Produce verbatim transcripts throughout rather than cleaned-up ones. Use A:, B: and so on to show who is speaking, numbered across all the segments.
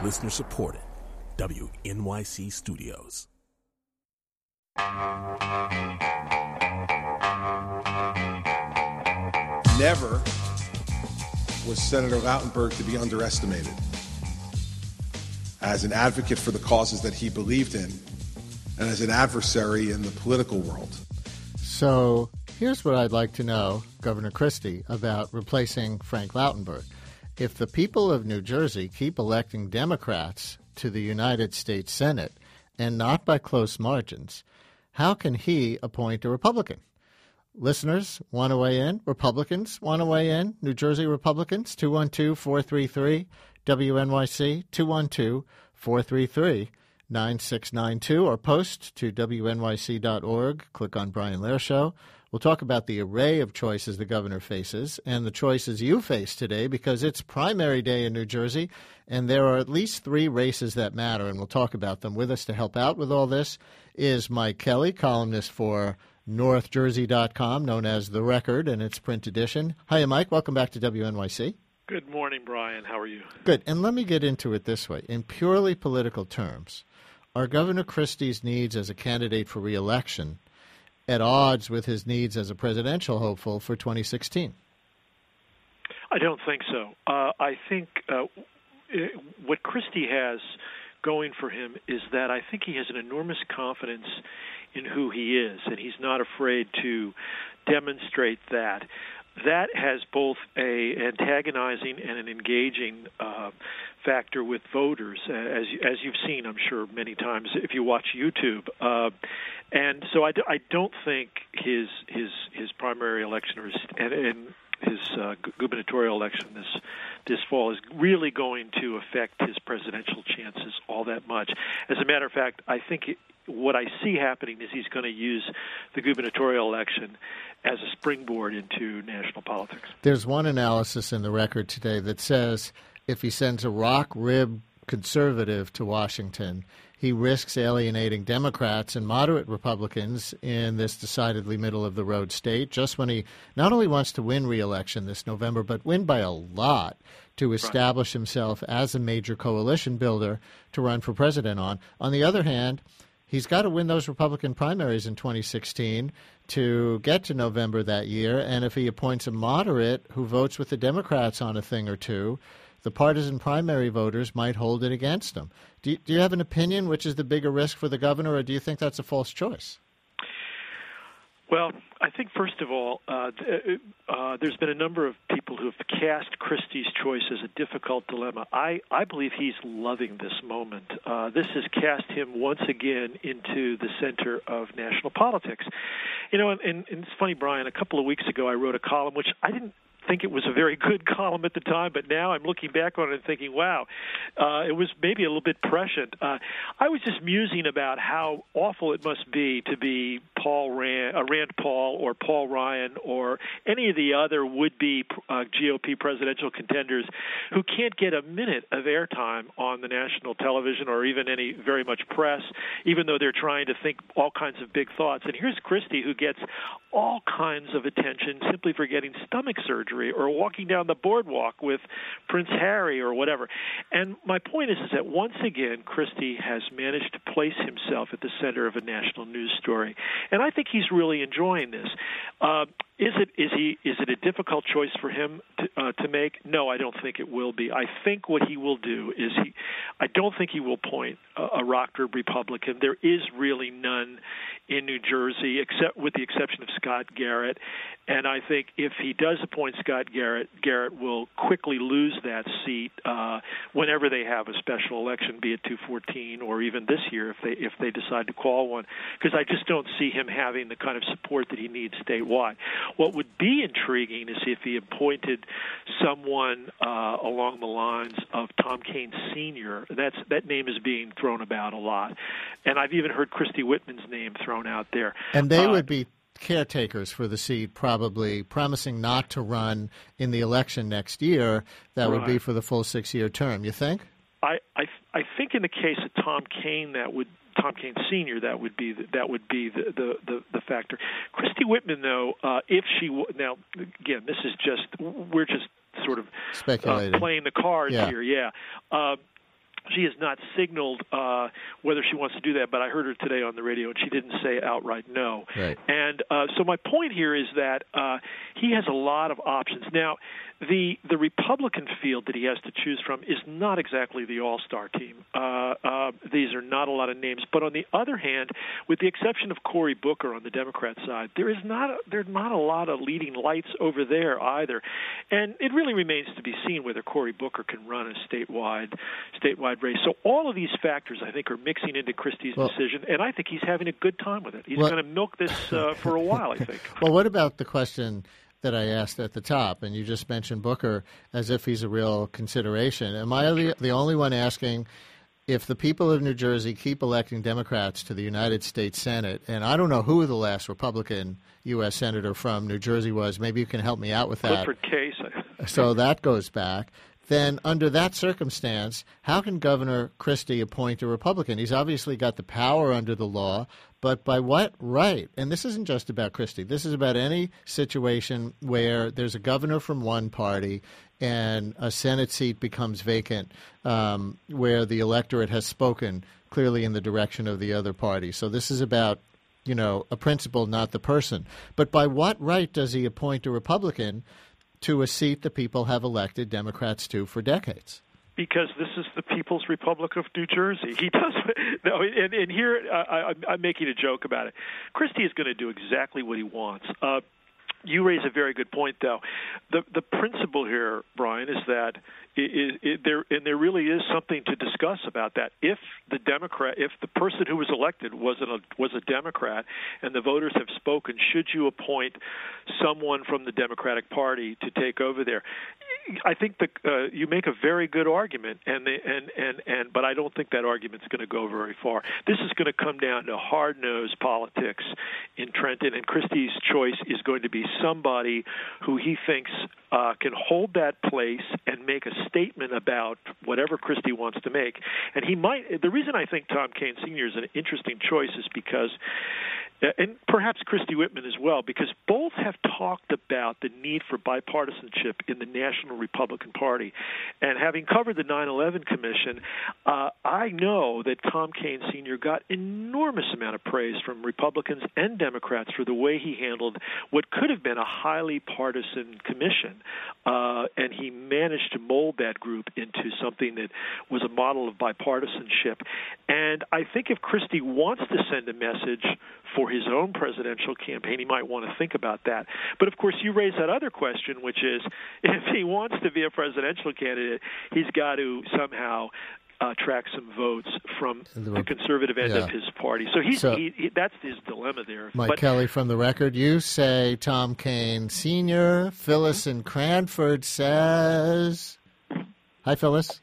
A: Listener supported. W N Y C Studios.
B: Never was Senator Lautenberg to be underestimated as an advocate for the causes that he believed in and as an adversary in the political world.
C: So here's what I'd like to know, Governor Christie, about replacing Frank Lautenberg. If the people of New Jersey keep electing Democrats to the United States Senate, and not by close margins, how can he appoint a Republican? Listeners want to weigh in? Republicans want to weigh in? New Jersey Republicans, two one two, four three three, W N Y C, two one two, four three three, nine six nine two, or post to W N Y C dot org. Click on Brian Lehrer Show. We'll talk about the array of choices the governor faces and the choices you face today, because it's primary day in New Jersey, and there are at least three races that matter, and we'll talk about them. With us to help out with all this is Mike Kelly, columnist for North Jersey dot com, known as The Record in its print edition. Hiya, Mike. Welcome back to W N Y C.
D: Good morning, Brian. How are you?
C: Good. And let me get into it this way. In purely political terms, are Governor Christie's needs as a candidate for re-election at odds with his needs as a presidential hopeful for twenty sixteen?
D: I don't think so. Uh, I think uh, it, what Christie has going for him is that I think he has an enormous confidence in who he is, and he's not afraid to demonstrate that. That has both a antagonizing and an engaging uh, factor with voters, as as you've seen, I'm sure, many times if you watch YouTube. Uh, and so I, d- I don't think his his his primary election or his, and, and his uh, gubernatorial election this this fall is really going to affect his presidential chances all that much. As a matter of fact, I think it, what I see happening is he's going to use the gubernatorial election as a springboard into national politics.
C: There's one analysis in The Record today that says if he sends a rock-ribbed conservative to Washington, he risks alienating Democrats and moderate Republicans in this decidedly middle-of-the-road state, just when he not only wants to win re-election this November, but win by a lot to establish himself as a major coalition builder to run for president on. On the other hand, he's got to win those Republican primaries in twenty sixteen to get to November that year, and if he appoints a moderate who votes with the Democrats on a thing or two, the partisan primary voters might hold it against him. Do you, do you have an opinion which is the bigger risk for the governor, or do you think that's a false choice?
D: Well, I think, first of all, uh, uh, there's been a number of people who have cast Christie's choice as a difficult dilemma. I, I believe he's loving this moment. Uh, this has cast him once again into the center of national politics. You know, and, and it's funny, Brian, a couple of weeks ago I wrote a column which I didn't think it was a very good column at the time, but now I'm looking back on it and thinking, wow, uh, it was maybe a little bit prescient. Uh, I was just musing about how awful it must be to be Paul Rand, uh, Rand Paul or Paul Ryan or any of the other would-be uh, G O P presidential contenders who can't get a minute of airtime on the national television or even any very much press, even though they're trying to think all kinds of big thoughts. And here's Christie, who gets all kinds of attention simply for getting stomach surgery or walking down the boardwalk with Prince Harry or whatever. And my point is, is that once again, Christie has managed to place himself at the center of a national news story. And I think he's really enjoying this. Uh, is it is he is it a difficult choice for him to, uh, to make? No, I don't think it will be. I think what he will do is he, I don't think he will appoint a, a rocker Republican. There is really none in New Jersey, except with the exception of Scott Garrett. And I think if he does appoint Scott Garrett, Garrett will quickly lose that seat uh, whenever they have a special election, be it two fourteen or even this year if they if they decide to call one, because I just don't see him having the kind of support that he needs statewide. What would be intriguing is if he appointed someone uh, along the lines of Tom Kean Senior That's that name is being thrown about a lot, and I've even heard Christie Whitman's name thrown out there.
C: And they
D: uh,
C: would be caretakers for the seat, probably promising not to run in the election next year. That
D: right.
C: would be for the full six-year term. You think?
D: I, I I think in the case of Tom Kean, that would Tom Kean Senior that would be the, that would be the the, the, the factor. Christie Whitman, though, uh, if she w- now again, this is just we're just sort of
C: speculating,
D: uh, playing the cards
C: yeah.
D: here, yeah. Uh, She has not signaled uh, whether she wants to do that, but I heard her today on the radio, and she didn't say outright no.
C: Right.
D: And uh, so my point here is that uh, he has a lot of options. Now, the the Republican field that he has to choose from is not exactly the all-star team. Uh, uh, these are not a lot of names. But on the other hand, with the exception of Cory Booker on the Democrat side, there is not a, there's not a lot of leading lights over there either. And it really remains to be seen whether Cory Booker can run a statewide statewide race. So all of these factors, I think, are mixing into Christie's well, decision, and I think he's having a good time with it. He's well, going to milk this uh, for a while, I think.
C: Well, what about the question that I asked at the top, and you just mentioned Booker as if he's a real consideration? Am I the, the only one asking if the people of New Jersey keep electing Democrats to the United States Senate, and I don't know who the last Republican U S senator from New Jersey was, maybe you can help me out with that.
D: Clifford Case.
C: So that goes back. Then under that circumstance, how can Governor Christie appoint a Republican? He's obviously got the power under the law, but by what right? And this isn't just about Christie. This is about any situation where there's a governor from one party and a Senate seat becomes vacant, um, where the electorate has spoken clearly in the direction of the other party. So this is about, you know, a principle, not the person. But by what right does he appoint a Republican to a seat the people have elected Democrats to for decades?
D: Because this is the People's Republic of New Jersey. He does no, and, and here uh, I, I'm making a joke about it. Christie is going to do exactly what he wants. Uh, you raise a very good point, though. The the principle here, Brian, is that it, it, there and there really is something to discuss about that. If the Democrat, if the person who was elected was a was a Democrat, and the voters have spoken, should you appoint someone from the Democratic Party to take over there? I think the, uh, you make a very good argument, and, the, and and and but I don't think that argument's going to go very far. This is going to come down to hard-nosed politics in Trenton, and Christie's choice is going to be somebody who he thinks uh, can hold that place and make a statement about whatever Christie wants to make. And he might. The reason I think Tom Kean Senior is an interesting choice is because, uh, and perhaps Christie Whitman as well, because both have talked about the need for bipartisanship in the National Republican Party. And having covered the nine eleven Commission, uh, I know that Tom Kean Senior got enormous amount of praise from Republicans and Democrats for the way he handled what could have been a highly partisan commission. Uh, and he managed to mold that group into something that was a model of bipartisanship. And I think if Christie wants to send a message for his own presidential campaign, he might want to think about that. But, of course, you raise that other question, which is if he wants to be a presidential candidate, he's got to somehow uh, track some votes from the conservative end
C: yeah.
D: of his party. So, he's,
C: so
D: he, he, that's his dilemma there.
C: Mike
D: but,
C: Kelly from The Record, you say Tom Kean Senior Phyllis in Cranford says... Hi, Phyllis.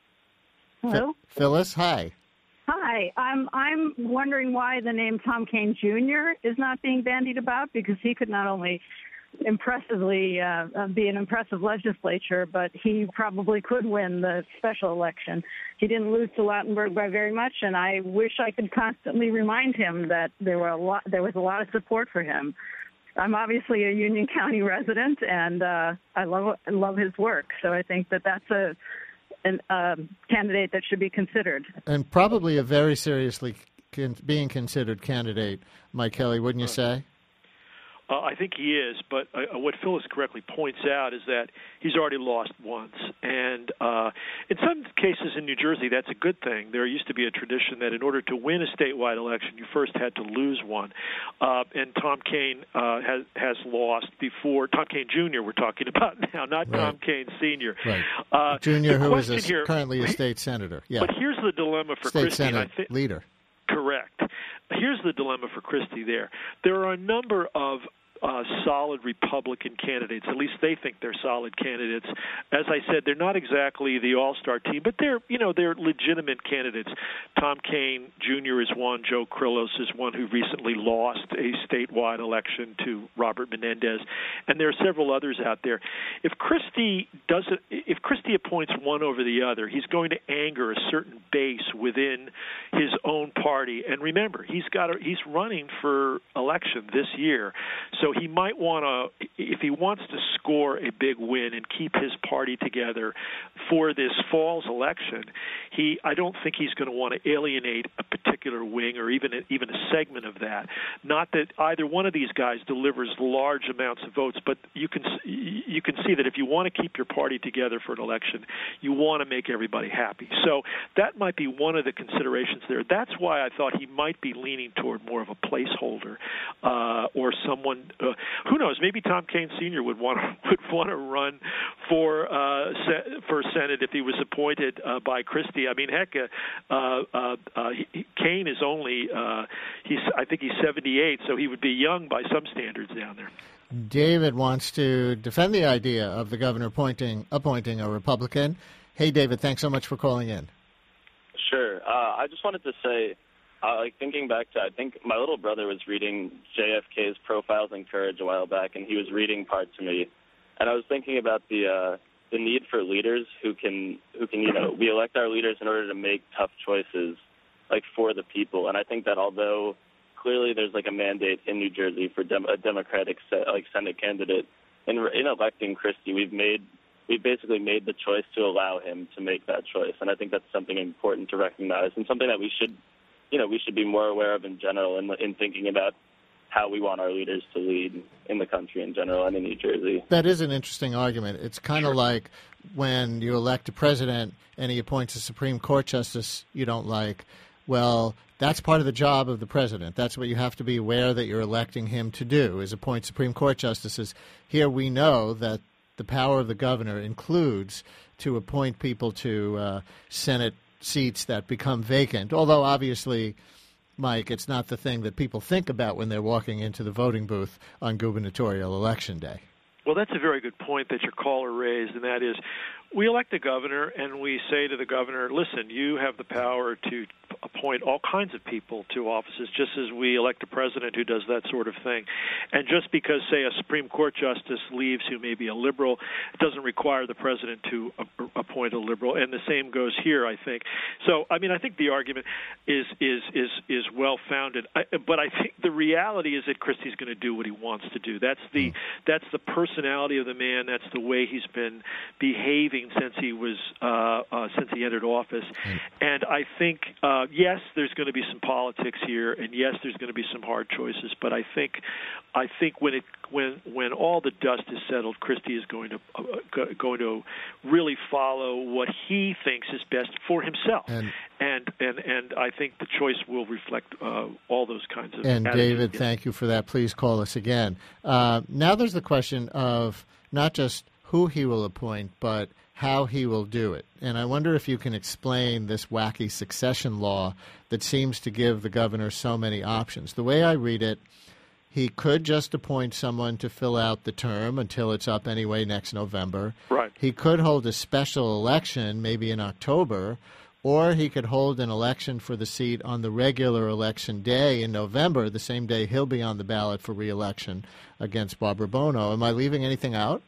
E: Hello?
C: F- Phyllis, hi.
E: Hi. I'm I'm wondering why the name Tom Kean Junior is not being bandied about, because he could not only impressively uh, be an impressive legislature, but he probably could win the special election. He didn't lose to Lautenberg by very much, and I wish I could constantly remind him that there were a lot there was a lot of support for him. I'm obviously a Union County resident, and uh, I love I love his work. So I think that that's a an, uh, candidate that should be considered.
C: And probably a very seriously con- being considered candidate, Mike Kelly, wouldn't you say?
D: Uh, I think he is, but uh, what Phyllis correctly points out is that he's already lost once. And uh, in some cases in New Jersey, that's a good thing. There used to be a tradition that in order to win a statewide election, you first had to lose one. Uh, and Tom Kean uh, has, has lost before. Tom Kean Junior we're talking about now, not
C: right.
D: Tom Kean Senior
C: Right.
D: Uh,
C: Junior, who is a,
D: here,
C: currently a state senator. Yeah.
D: But here's the dilemma for
C: state
D: Christie.
C: Senate
D: I thi-
C: leader.
D: Correct. Here's the dilemma for Christie there. There are a number of Uh, solid Republican candidates. At least they think they're solid candidates. As I said, they're not exactly the all-star team, but they're, you know, they're legitimate candidates. Tom Kean Junior is one. Joe Krillos is one who recently lost a statewide election to Robert Menendez, and there are several others out there. If Christie doesn't, if Christie appoints one over the other, he's going to anger a certain base within his own party. And remember, he's got a, he's running for election this year, so so he might want to, if he wants to score a big win and keep his party together for this fall's election, he I don't think he's going to want to alienate a particular wing or even a, even a segment of that. Not that either one of these guys delivers large amounts of votes, but you can you can see that if you want to keep your party together for an election, you want to make everybody happy. So that might be one of the considerations there. That's why I thought he might be leaning toward more of a placeholder uh, or someone. Uh, who knows? Maybe Tom Kean Senior would want to would want to run for uh, se- for Senate if he was appointed uh, by Christie. I mean, heck, uh, uh, uh, he, Kean is only uh, he's I think he's seventy-eight, so he would be young by some standards down there.
C: David wants to defend the idea of the governor appointing appointing a Republican. Hey, David, thanks so much for calling in.
F: Sure. Uh, I just wanted to say, uh, like thinking back to, I think my little brother was reading J F K's Profiles in Courage a while back, and he was reading part to me, and I was thinking about the uh, the need for leaders who can who can you know we elect our leaders in order to make tough choices, like for the people. And I think that although clearly there's like a mandate in New Jersey for dem- a Democratic se- like Senate candidate, in in electing Christie, we've made we basically made the choice to allow him to make that choice, and I think that's something important to recognize and something that we should, you know, we should be more aware of in general in, in thinking about how we want our leaders to lead in the country in general and in New Jersey.
C: That is an interesting argument. It's kind of sure. like when you elect a president and he appoints a Supreme Court justice you don't like. Well, that's part of the job of the president. That's what you have to be aware that you're electing him to do, is appoint Supreme Court justices. Here we know that the power of the governor includes to appoint people to uh, Senate seats that become vacant, although obviously, Mike, it's not the thing that people think about when they're walking into the voting booth on gubernatorial election day.
D: Well, that's a very good point that your caller raised, and that is we elect a governor and we say to the governor, listen, you have the power to appoint all kinds of people to offices, just as we elect a president who does that sort of thing. And just because, say, a Supreme Court justice leaves who may be a liberal, it doesn't require the president to a- appoint a liberal. And the same goes here, I think. So, I mean, I think the argument is is is is well-founded. I, but I think the reality is that Christie's going to do what he wants to do. That's the that's the personality of the man. That's the way he's been behaving since he was uh, uh, since he entered office. And I think. Uh, Yes, there's going to be some politics here, and yes, there's going to be some hard choices. But I think, I think when it when when all the dust is settled, Christie is going to uh, going to really follow what he thinks is best for himself, and and and, and I think the choice will reflect uh, all those kinds of.
C: And David,
D: yeah.
C: thank you for that. Please call us again. Uh, now there's the question of not just who he will appoint, but how he will do it. And I wonder if you can explain this wacky succession law that seems to give the governor so many options. The way I read it, he could just appoint someone to fill out the term until it's up anyway next November.
D: Right.
C: He could hold a special election maybe in October, or he could hold an election for the seat on the regular election day in November, the same day he'll be on the ballot for re-election against Barbara Bono. Am I leaving anything out?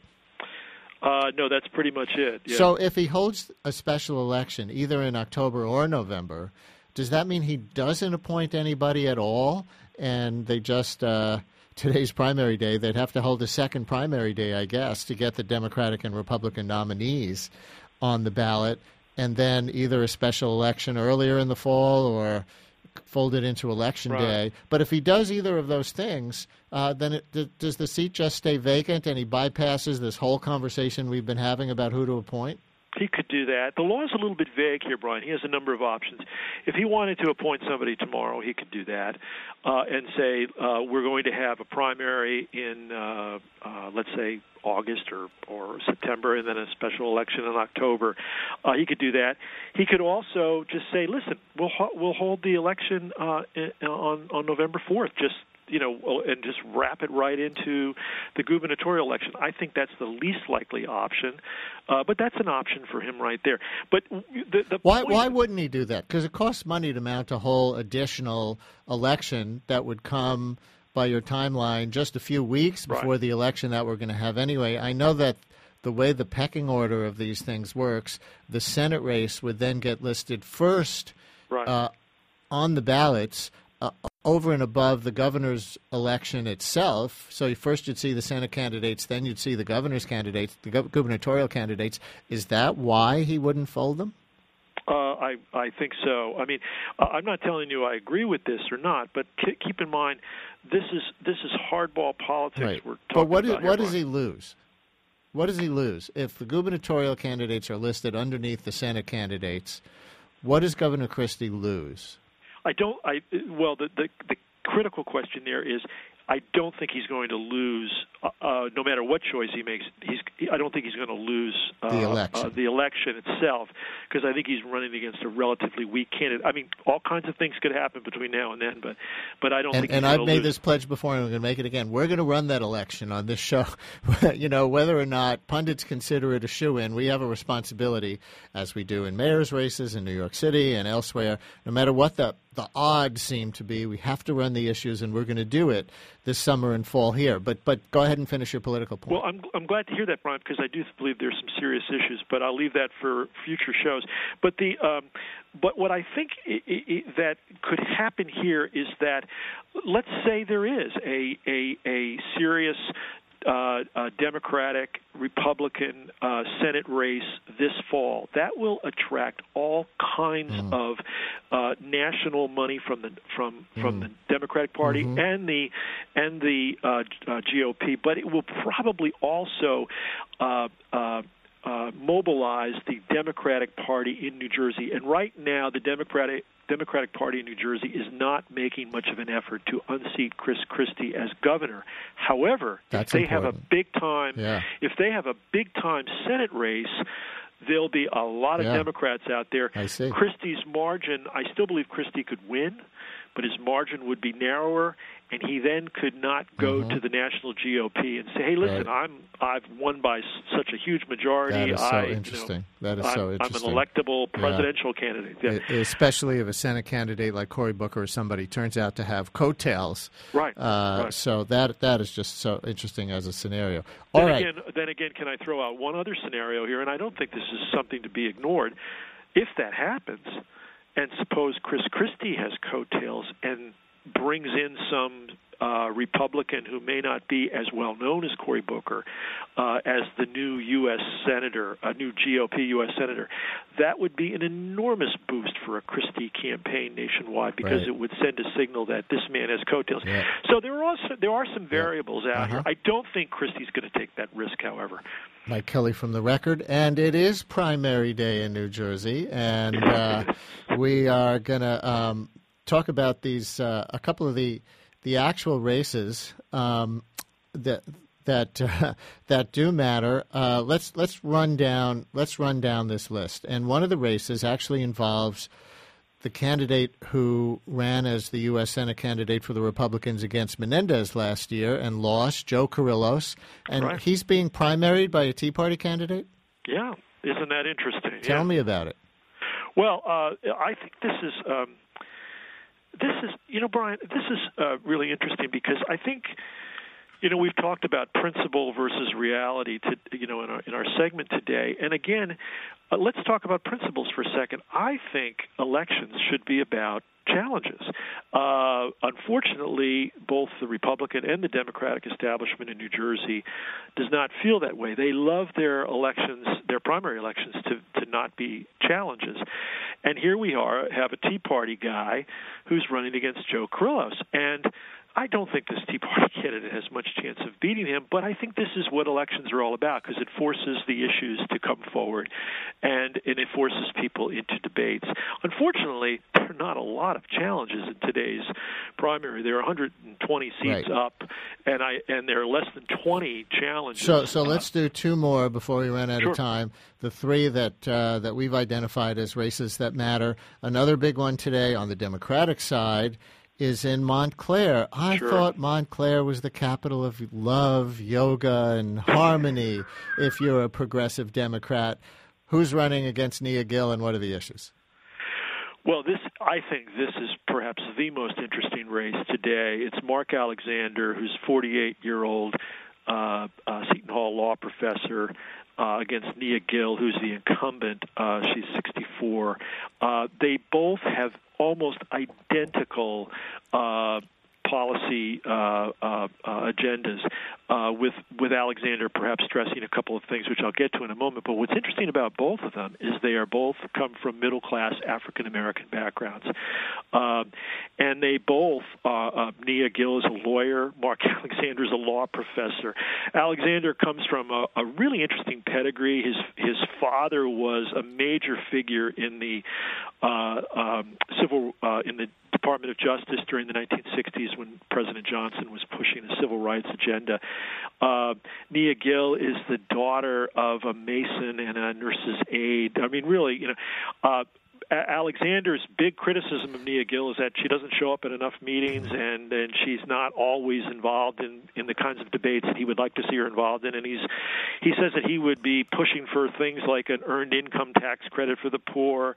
D: Uh, no, that's pretty much it. Yeah.
C: So if he holds a special election, either in October or November, does that mean he doesn't appoint anybody at all? And they just, uh, today's primary day, they'd have to hold a second primary day, I guess, to get the Democratic and Republican nominees on the ballot, and then either a special election earlier in the fall or fold it into election
D: right.
C: day. But if he does either of those things, uh, then it, th- does the seat just stay vacant and he bypasses this whole conversation we've been having about who to appoint?
D: He could do that. The law is a little bit vague here, Brian. He has a number of options. If he wanted to appoint somebody tomorrow, he could do that uh, and say, uh, we're going to have a primary in, uh, uh, let's say, August or, or September, and then a special election in October. Uh, he could do that. He could also just say, listen, we'll ho- we'll hold the election uh, in, on, on November fourth, just you know, and just wrap it right into the gubernatorial election. I think that's the least likely option, uh, but that's an option for him right there. But the, the
C: why
D: point
C: why wouldn't he do that? Because it costs money to mount a whole additional election that would come by your timeline just a few weeks before
D: right.
C: the election that we're going to have anyway. I know that the way the pecking order of these things works, the Senate race would then get listed first
D: right.
C: uh, on the ballots uh, over and above the governor's election itself. So first you'd see the Senate candidates, then you'd see the governor's candidates, the gu- gubernatorial candidates. Is that why he wouldn't fold them?
D: Uh, I I think so. I mean, uh, I'm not telling you I agree with this or not, but k- keep in mind, this is this is hardball politics
C: Right.
D: we're talking
C: but what
D: about.
C: Is, what
D: here,
C: does he lose? What does he lose if the gubernatorial candidates are listed underneath the Senate candidates? What does Governor Christie lose?
D: I don't. I well, the the, the critical question there is, I don't think he's going to lose, uh, uh, no matter what choice he makes. He's. I don't think he's going to lose uh,
C: the election.
D: Uh, the election itself, because I think he's running against a relatively weak candidate. I mean, all kinds of things could happen between now and then, but but I don't
C: and,
D: think. He's
C: and I've
D: gonna
C: made
D: lose.
C: this pledge before, and I'm going to make it again. We're going to run that election on this show. You know, whether or not pundits consider it a shoo-in, we have a responsibility, as we do in mayor's races in New York City and elsewhere. No matter what the the odds seem to be, we have to run the issues, and we're going to do it this summer and fall here. But but go ahead and finish your political point.
D: Well, I'm I'm glad to hear that, Brian, because I do believe there's some serious issues, but I'll leave that for future shows. But the um, but what I think I- I- that could happen here is that, let's say there is a a, a serious Uh, uh, Democratic, Republican uh, Senate race this fall. That will attract all kinds
C: mm.
D: of uh, national money from the from from
C: mm.
D: the Democratic Party
C: mm-hmm.
D: and the and the uh, uh, G O P. But it will probably also uh, uh, uh, mobilize the Democratic Party in New Jersey. And right now, the Democratic Democratic Party in New Jersey is not making much of an effort to unseat Chris Christie as governor. However,
C: That's
D: if they
C: important.
D: have a big time,
C: yeah.
D: if they have a big time Senate race, there'll be a lot of
C: yeah.
D: Democrats out there.
C: I see.
D: Christie's margin, I still believe Christie could win, but his margin would be narrower, and he then could not go
C: mm-hmm.
D: to the national G O P and say, "Hey, listen,
C: right.
D: I'm I've won by s- such a huge majority.
C: That is so
D: I,
C: interesting.
D: You know,
C: that is
D: I'm,
C: so interesting.
D: I'm an electable presidential
C: yeah.
D: candidate." Yeah.
C: E- Especially if a Senate candidate like Cory Booker or somebody turns out to have coattails.
D: Right.
C: Uh,
D: right.
C: So that that is just so interesting as a scenario. All
D: then
C: right.
D: again, then again, can I throw out one other scenario here? And I don't think this is something to be ignored. If that happens, and suppose Chris Christie has coattails and brings in some uh, Republican who may not be as well known as Cory Booker uh, as the new U S senator, a new G O P U S senator, that would be an enormous boost for a Christie campaign nationwide, because
C: right.
D: it would send a signal that this man has coattails.
C: Yeah.
D: So there are also, there are some variables
C: yeah.
D: out
C: uh-huh.
D: here. I don't think Christie's going to take that risk, however.
C: Mike Kelly from The Record, and it is primary day in New Jersey, and uh, we are going to um, talk about these uh, a couple of the the actual races um, that that uh, that do matter. Uh, let's let's run down let's run down this list, and one of the races actually involves the candidate who ran as the U S Senate candidate for the Republicans against Menendez last year and lost, Joe Kyrillos, and
D: right.
C: he's being primaried by a Tea Party candidate?
D: Yeah, isn't that interesting?
C: Tell
D: yeah.
C: me about it.
D: Well, uh, I think this is um, this is you know, Brian, this is uh, really interesting, because I think, you know, we've talked about principle versus reality, to, you know, in our in our segment today. And again, uh, let's talk about principles for a second. I think elections should be about challenges. Uh, unfortunately, both the Republican and the Democratic establishment in New Jersey does not feel that way. They love their elections, their primary elections, to, to not be challenges. And here we are, have a Tea Party guy who's running against Joe Kyrillos. And I don't think this Tea Party candidate has much chance of beating him, but I think this is what elections are all about, because it forces the issues to come forward, and, and it forces people into debates. Unfortunately, there are not a lot of challenges in today's primary. There are one hundred twenty seats
C: right.
D: up, and I and there are less than twenty challenges.
C: So, so let's do two more before we run out
D: Sure.
C: of time. The three that uh, that we've identified as races that matter. Another big one today on the Democratic side is in Montclair. I
D: Sure.
C: thought Montclair was the capital of love, yoga, and harmony. If you're a progressive Democrat, who's running against Nia Gill, and what are the issues?
D: Well, this I think this is perhaps the most interesting race today. It's Mark Alexander, who's forty-eight-year-old uh, uh, Seton Hall law professor, uh, against Nia Gill, who's the incumbent. Uh, she's sixty-four. Uh, they both have almost identical uh, policy uh, uh, uh, agendas, uh, with with Alexander perhaps stressing a couple of things, which I'll get to in a moment. But what's interesting about both of them is they are both come from middle-class African-American backgrounds. Uh, and they both, uh, uh, Nia Gill is a lawyer, Mark Alexander is a law professor. Alexander comes from a, a really interesting pedigree. His his father was a major figure in the uh, um, civil uh, in the Department of Justice during the nineteen sixties when President Johnson was pushing the civil rights agenda. Uh, Nia Gill is the daughter of a mason and a nurse's aide. I mean, really, you know, uh, Alexander's big criticism of Nia Gill is that she doesn't show up at enough meetings and, and she's not always involved in, in the kinds of debates that he would like to see her involved in. And he's he says that he would be pushing for things like an earned income tax credit for the poor,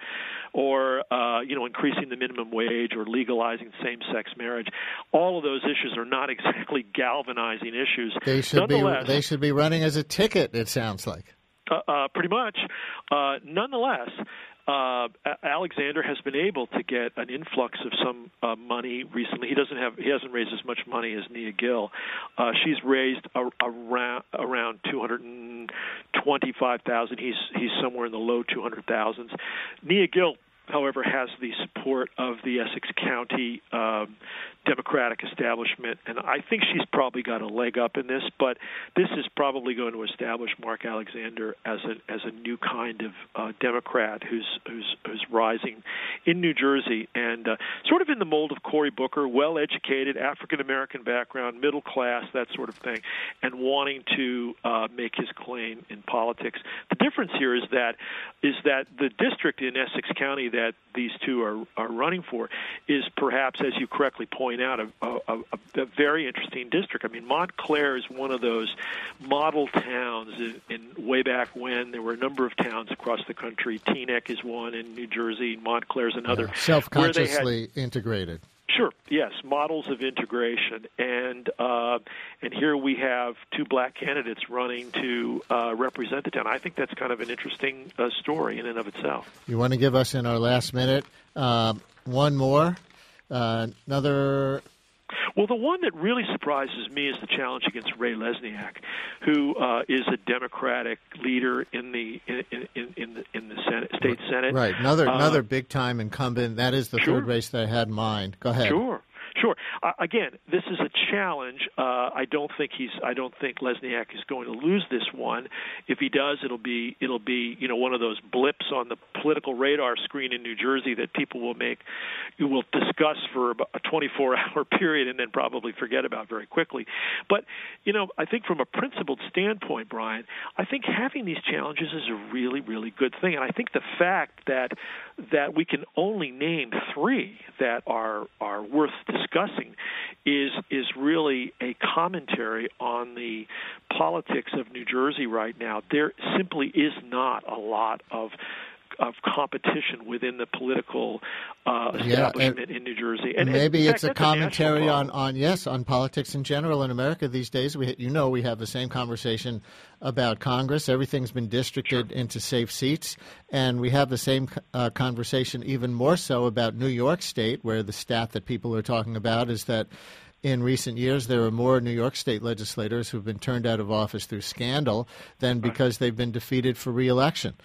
D: or uh, you know, increasing the minimum wage or legalizing same-sex marriage. All of those issues are not exactly galvanizing issues.
C: They should be they should be running as a ticket, it sounds like.
D: Uh, uh, pretty much. Uh, nonetheless, Uh, Alexander has been able to get an influx of some uh, money recently. He doesn't have, he hasn't raised as much money as Nia Gill. Uh, she's raised a, around around two hundred twenty-five thousand. He's he's somewhere in the low two hundred thousands. Nia Gill, however, has the support of the Essex County um, Democratic establishment, and I think she's probably got a leg up in this. But this is probably going to establish Mark Alexander as a as a new kind of uh, Democrat who's who's who's rising in New Jersey, and uh, sort of in the mold of Cory Booker, well-educated, African-American background, middle class, that sort of thing, and wanting to uh, make his claim in politics. The difference here is that is that the district in Essex County that these two are are running for is perhaps, as you correctly point out, a, a, a very interesting district. I mean, Montclair is one of those model towns in, in way back when there were a number of towns across the country. Teaneck is one in New Jersey, Montclair is another.
C: Yeah, self-consciously had, integrated.
D: Sure, yes, models of integration. And uh, and here we have two black candidates running to uh, represent the town. I think that's kind of an interesting uh, story in and of itself.
C: You want to give us, in our last minute, uh, one more? Uh, another...
D: Well, the one that really surprises me is the challenge against Ray Lesniak, who uh, is a Democratic leader in the in, in, in the in the Senate, state Senate.
C: Right, another
D: uh,
C: another big time incumbent. That is the
D: sure.
C: third race that I had in mind. Go ahead.
D: Sure. Sure. Uh, again, this is a challenge. Uh, I don't think he's. I don't think Lesniak is going to lose this one. If he does, it'll be. It'll be. You know, one of those blips on the political radar screen in New Jersey that people will make, you will discuss for about a twenty-four hour period and then probably forget about very quickly. But you know, I think from a principled standpoint, Brian, I think having these challenges is a really, really good thing. And I think the fact that that we can only name three that are are worth discussing. discussing is is really a commentary on the politics of New Jersey right now. There simply is not a lot of of competition within the political uh, establishment
C: yeah,
D: in New Jersey. And
C: maybe
D: and
C: it's
D: fact,
C: a commentary a on, on, yes, on politics in general in America these days. We, you know, we have the same conversation about Congress. Everything's been districted sure. into safe seats. And we have the same uh, conversation even more so about New York State, where the stat that people are talking about is that in recent years, there are more New York State legislators who've been turned out of office through scandal than because they've been defeated for re-election.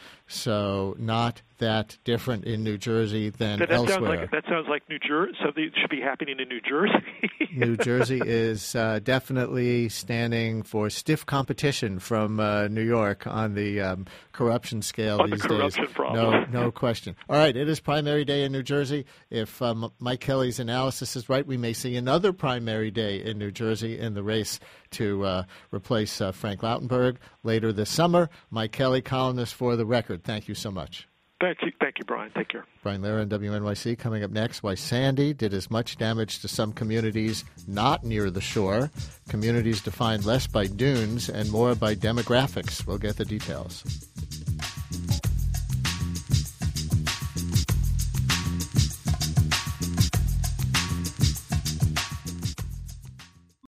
C: So not that different in New Jersey than
D: that, that
C: elsewhere.
D: Sounds like, that sounds like New Jersey. Something should be happening in New Jersey.
C: New Jersey is uh, definitely standing for stiff competition from uh, New York on the um, corruption scale
D: on
C: these
D: the corruption
C: days.
D: Problem.
C: No, no question. All right, it is primary day in New Jersey. If um, Mike Kelly's analysis is right, we may see another primary day in New Jersey in the race to uh, replace uh, Frank Lautenberg later this summer. Mike Kelly, columnist for The Record. Thank you so much.
D: Thank you, thank you, Brian. Take care.
C: Brian Lehrer on W N Y C. Coming up next, why Sandy did as much damage to some communities not near the shore. Communities defined less by dunes and more by demographics. We'll get the details.